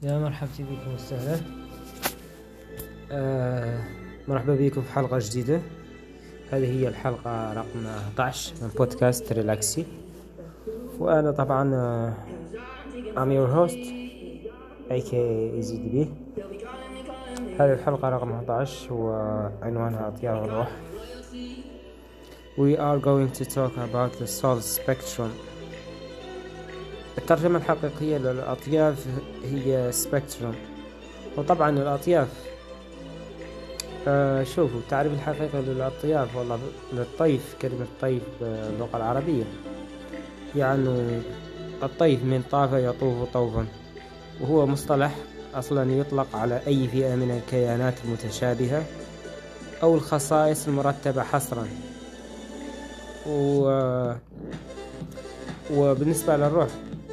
يا مرحبا بكم وسهلا. مرحبا بكم في حلقة جديدة. هذه هي الحلقة رقم 11 من بودكاست ريلاكسي، وأنا طبعا I'm your host aka EZDB. هذه الحلقة رقم 11 وعنوانها أطياف الروح. We are going to talk about the soul spectrum. الترجمة الحقيقية للأطياف هي spectrum. وطبعا الأطياف شوفوا التعريف الحقيقي للأطياف والله للطيف، كلمة طيف باللغة العربية يعني الطيف من طاف يطوف طوفا، وهو مصطلح أصلا يطلق على أي فئة من الكيانات المتشابهة أو الخصائص المرتبة حصرا. وبالنسبة للروح،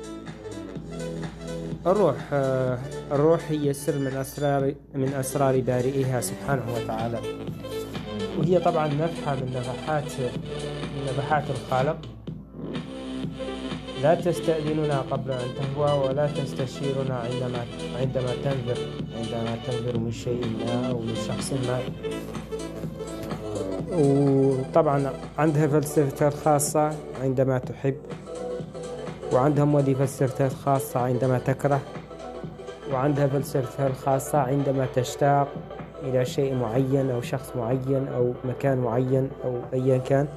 الروح هي سر من أسرار بارئها سبحانه وتعالى، وهي طبعا نفحة من نفحات الخالق. لا تستأذننا قبل أن تهوى، ولا تستشيرنا عندما تنذر من شيء ما أو من شخص ما. وطبعا عندها فلسفتها الخاصة عندما تحب، وعندها فلسفتها الخاصة عندما تكره، وعندها فلسفتها الخاصة عندما تشتاق إلى شيء معين أو شخص معين أو مكان معين أو أيا كان.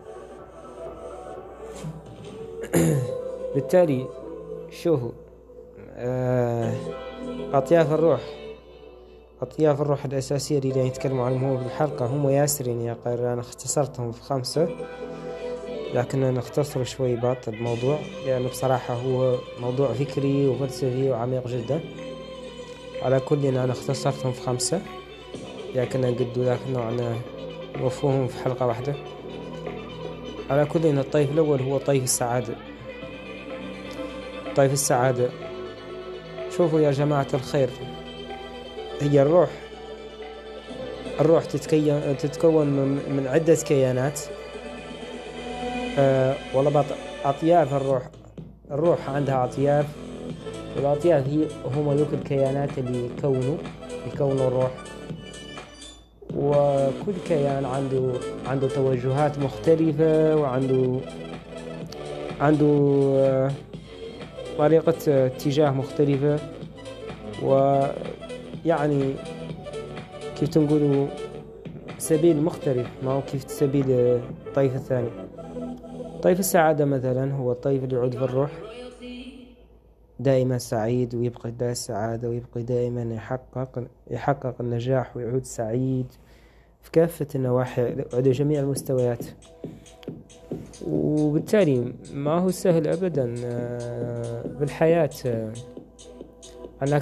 بالتالي شوفوا أطياف الروح الأساسية اللي نتكلم عنهم في الحلقة هم ياسرين يا قير. أنا اختصرتهم في 5، لكن أنا اختصر شوي بعض الموضوع لأنه بصراحة هو موضوع فكري وفلسفي وعميق جدا. على كل أنا اختصرتهم في 5، لكن نوعنا نوفوهم في حلقة واحدة. على كل الطيف الأول هو طيف السعادة. شوفوا يا جماعة الخير، هي الروح تتكون من عدة كيانات. والله أطياف الروح عندها أطياف، والأطياف هم ذوك الكيانات اللي يكونوا الروح. وكل كيان عنده توجهات مختلفة، عنده طريقة اتجاه مختلفة، ويعني كيف تنقولوا سبيل مختلف، ما هو كيف سبيل الطيف الثاني. طيف السعادة مثلا هو الطيف اللي يعود في الروح دائما سعيد، ويبقى دا السعادة، ويبقى دائما يحقق النجاح ويعود سعيد في كافة النواحي على جميع المستويات. وبالتالي ما هو سهل أبدا بالحياة أنك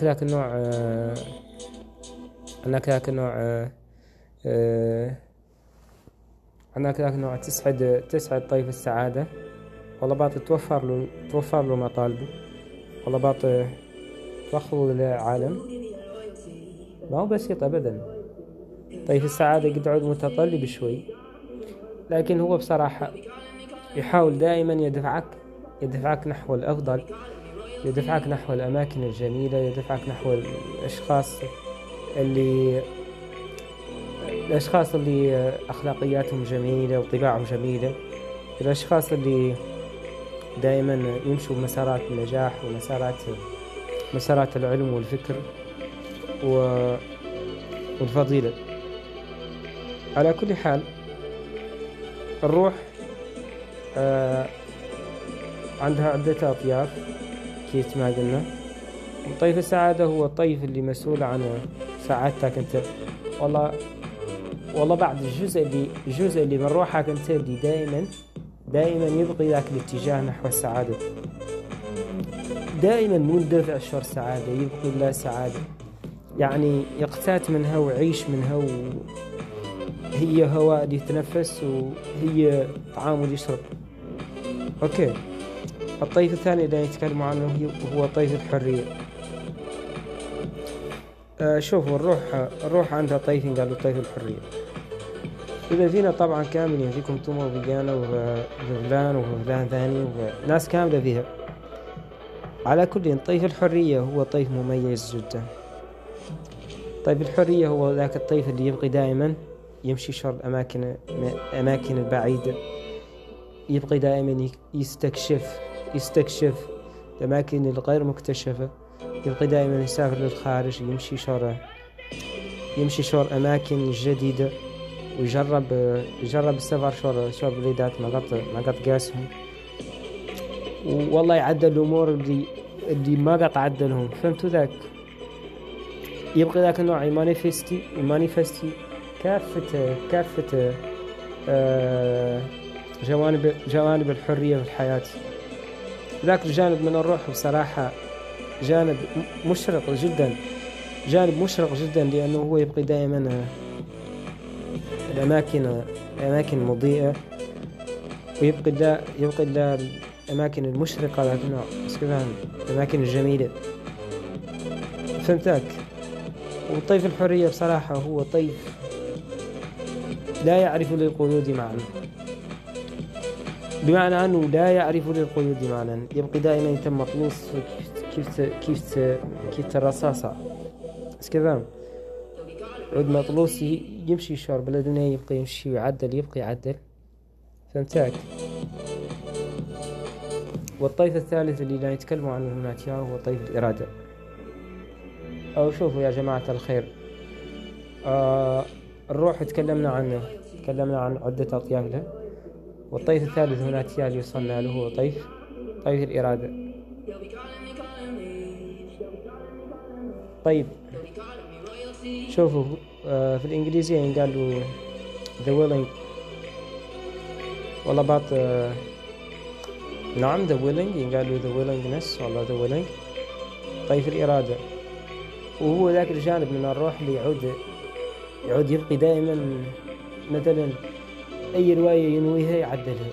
ذاك النوع تسعد طيف السعادة. والله بعد توفر له مطالبه، والله بعد تخلو لعالم ما هو بسيط أبدا. طيف السعادة قد عود متطلب شوي، لكن هو بصراحة يحاول دائما يدفعك نحو الأفضل، يدفعك نحو الأماكن الجميلة، يدفعك نحو الأشخاص اللي أخلاقياتهم جميلة وطباعهم جميلة، الأشخاص اللي دائما يمشوا مسارات النجاح ومسارات العلم والفكر والفضيلة. على كل حال الروح عندها عدة أطياف كيف ما قلنا. طيف السعادة هو الطيف اللي مسؤول عن سعادتك أنت. والله بعد الجزء اللي من روحك أنت اللي دائما يبقي ذاك الاتجاه نحو السعادة، دائما مندفع شعور السعادة، يبقي لا سعادة، يعني يقتات منها ويعيش منها، هي هواء اللي يتنفس، وهي طعام اللي يشرب. أوكي، الطيف الثاني اللي نتكلم عنه هو طيف الحرية. شوفوا الروح عندها طيفين، قالوا طيف الحرية. إذا فينا طبعا كاملين، فيكم توما وفيانا وفلان وفلان ثاني وناس كاملة فيها. على كل، طيف الحرية هو طيف مميز جدا. طيف الحرية هو ذاك الطيف اللي يبقي دائما يمشي شر الأماكن البعيدة، يبقي دائما يستكشف الأماكن الغير مكتشفة، يبقي دائما يسافر للخارج، يمشي شور أماكن جديدة، ويجرب السفر شور بليدات ما قد قاسهم، والله يعدل الأمور اللي ما قد عدلهم. فهمتوا ذاك؟ يبقى ذاك النوع يمانيفستي كافة جوانب الحرية في الحياة. ذاك الجانب من الروح بصراحة جانب مشرق جدا، لأنه هو يبقى دائما الأماكن مضيئة، ويبقى الأماكن المشرقة، ذاك النوع الأماكن الجميلة. فهمتك؟ وطيف الحرية بصراحة هو طيف لا يعرف للقيود معنى، بمعنى أنه لا يعرف للقيود معنى، يبقى دائما يتم مطلوس كيف الرصاصة كذا عود مطلوس يمشي شهر بلدنا، يبقى يمشي ويعدل، يعدل. فهمتك؟ والطيف الثالث اللي لا يتكلموا عنه هنا هو طيف الإرادة. أو شوفوا يا جماعة الخير، الروح تكلمنا عن عدة أطياف له، والطيف الثالث هنا اللي وصلنا له هو طيف الإرادة. طيب شوفوا، في الإنجليزية ينقالوا the willing، والله بعض نعم the willing ينقالوا the willingness، والله the willing. طيف الإرادة وهو ذاك الجانب من الروح اللي يعود يبقي دائما، مثلا أي رواية ينويها يعدلها،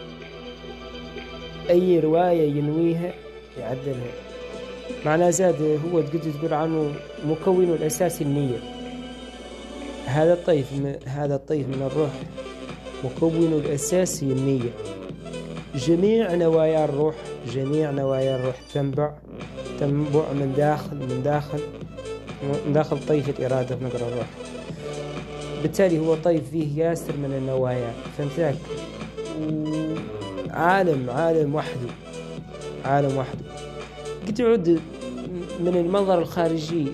أي رواية ينويها يعدلها. معناه زاد هو تقول عنه مكون الأساسي النية. هذا الطيف من الروح مكون الأساسي النية. جميع نوايا الروح تنبع من داخل طيف الإرادة في نقر الروح. بالتالي هو طيف فيه ياسر من النوايا. فهمتك؟ عالم وحده قد يعود من المنظر الخارجي،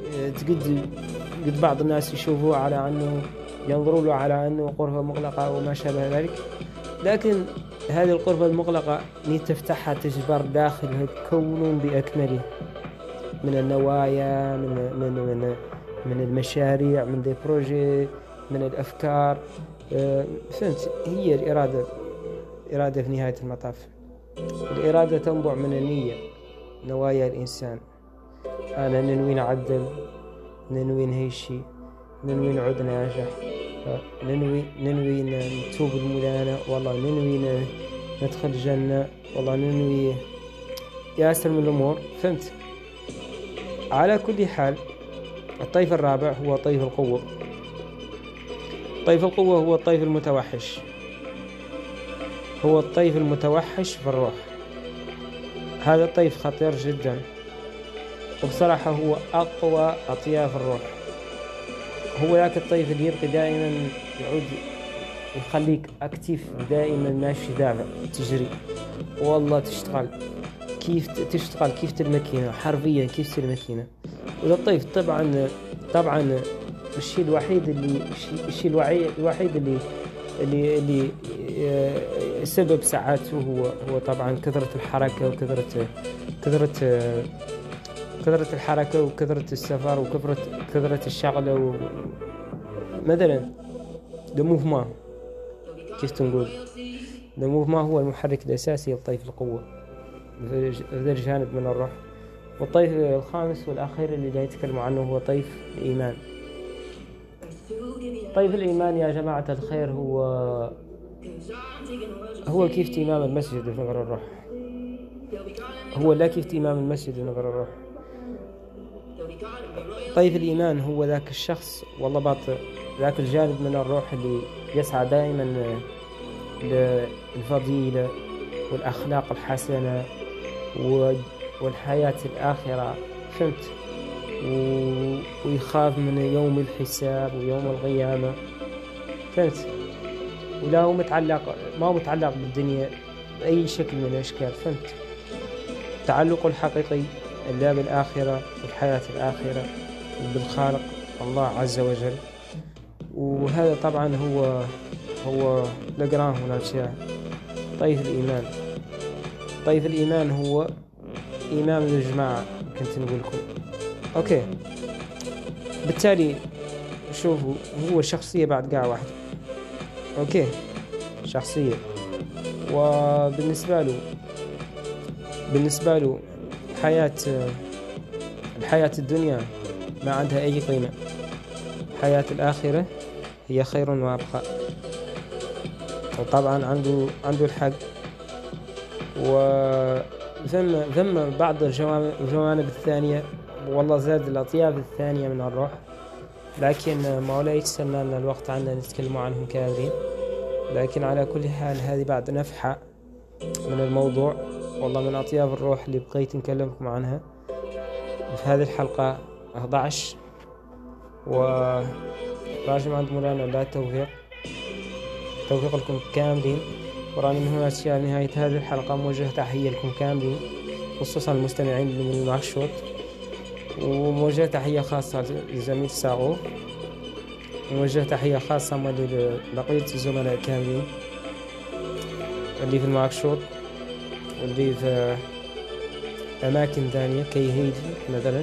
قد بعض الناس يشوفوه على أنه ينظروا له على أنه غرفة مغلقة وما شابه ذلك، لكن هذه الغرفة المغلقة تفتحها تجبر داخلها كون بأكمله من النوايا، من المشاريع، من البروجي، من الأفكار. فهمت؟ هي الإرادة في نهاية المطاف. الإرادة تنبع من النية، نوايا الإنسان. أنا ننوي نعدل، ننوي نهيشي، ننوي نعود ناجح، ننوي نتوب المدانة، والله ننوي ندخل الجنة، والله ننوي ياسر من الأمور. فهمت؟ على كل حال، الطيف الرابع هو طيف القوة. طيف القوة هو الطيف المتوحش، هو الطيف المتوحش في الروح. هذا الطيف خطير جدا، وبصراحة هو أقوى أطياف الروح. هو ذاك الطيف اللي يبقى دائما يعود يخليك أكتيف، دائما ماشي دافع، تجري، والله تشتغل كيف الماكينة، حرفيا كيف الماكينة. وذا الطيف طبعا الشيء الوحيد اللي سبب سعادته هو طبعا كثرة الحركة، وكثرة الحركة، وكثرة السفر، وكثرة الشغلة، مثلا الموفمون، كيف تنقول الموفمون هو المحرك الأساسي لطيف القوة في هذا الجانب من الروح. والطيف الخامس والأخير اللي لا يتكلم عنه هو طيف الإيمان. طيف الإيمان يا جماعة الخير هو كيف إمام المسجد في نقر الروح، هو لا كيف إمام المسجد في نقر الروح. طيف الإيمان هو ذاك الشخص، والله باطل، ذاك الجانب من الروح اللي يسعى دائما للفضيلة والأخلاق الحسنة والحياة الآخرة، فهمت؟ ويخاف من يوم الحساب ويوم القيامة، فهمت؟ ولا هو ما هو متعلق بالدنيا بأي شكل من الأشكال، فهمت؟ تعلقه الحقيقي لا بالآخرة والحياة الآخرة وبالخالق الله عز وجل. وهذا طبعا هو نقراه هنا شيء. طيف الإيمان. طيف الإيمان هو إمام الجماعة، كنت نقول لكم. أوكي، بالتالي شوفوا، هو شخصية بعد قاع واحد. أوكي، شخصية. وبالنسبة له الحياة الدنيا ما عندها أي قيمة. حياة الآخرة هي خير وأبقى. وطبعا عنده الحق. وثم بعض الجوانب الثانية، والله زاد الأطياف الثانية من الروح، لكن مولاي يتسنى لنا الوقت عنا نتكلم عنهم كاملين. لكن على كل حال هذه بعد نفحة من الموضوع، والله من أطياف الروح اللي بقيت نكلمكم عنها في هذه الحلقة 11. وراجم عند مولانا لا توفيق لكم كاملين. وراني من هنا أشياء نهاية هذه الحلقة موجه تحية لكم كاملين، خصوصا المستمعين من المعشوط، وموجه تحية خاصة لزميل ساغو، وموجه تحية خاصة لبقية الزملاء كاملين اللي في المعشوط واللي في أماكن ثانية كيهيدي مثلا.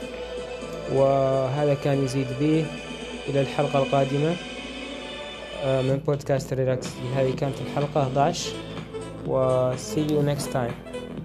وهذا كان يزيد به إلى الحلقة القادمة من بودكاست ريلاكس. هذه كانت الحلقة 11 و see you next time.